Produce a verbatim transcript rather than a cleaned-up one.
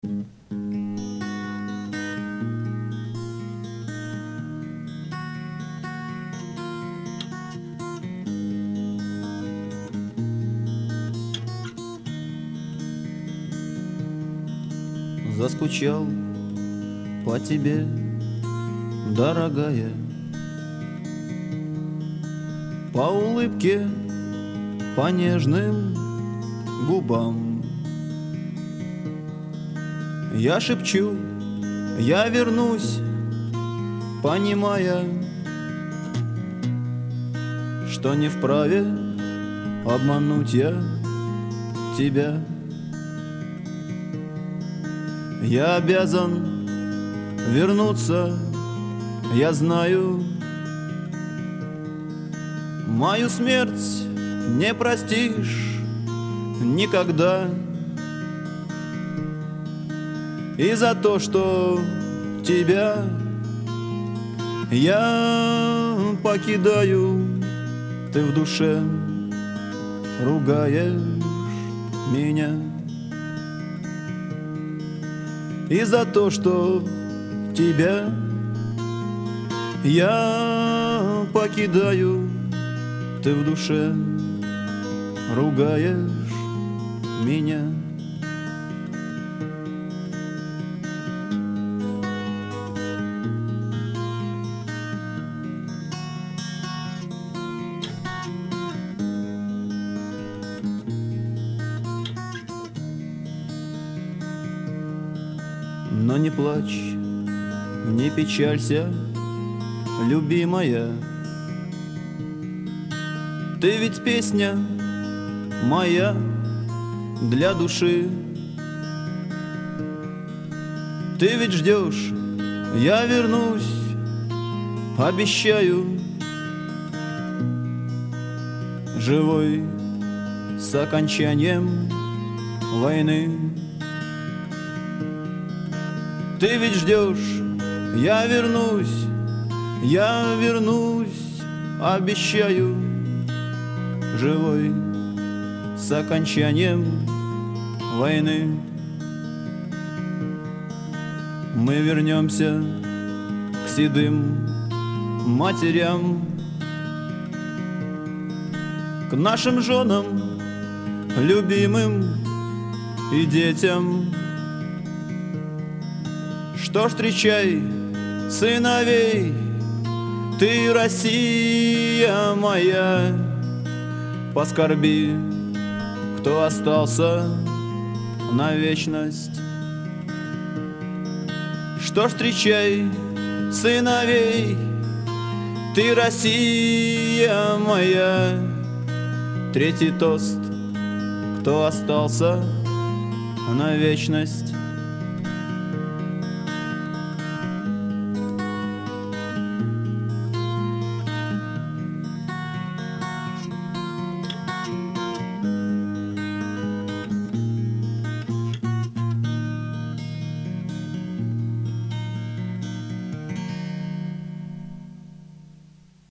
Заскучал по тебе, дорогая, по улыбке, по нежным губам. Я шепчу, я вернусь, понимая, что не вправе обмануть я тебя. Я обязан вернуться, я знаю. Мою смерть не простишь никогда. И за то, что тебя я покидаю, ты в душе ругаешь меня. И за то, что тебя я покидаю, ты в душе ругаешь меня. Но не плачь, не печалься, любимая. Ты ведь песня моя для души. Ты ведь ждешь, я вернусь, обещаю. Живой с окончанием войны. Ты ведь ждешь, я вернусь, я вернусь, обещаю. Живой с окончанием войны. Мы вернемся к седым матерям, к нашим женам, любимым и детям. Что ж, встречай сыновей, ты, Россия моя. Поскорби, кто остался на вечность. Что ж, встречай сыновей, ты, Россия моя. Третий тост, кто остался на вечность.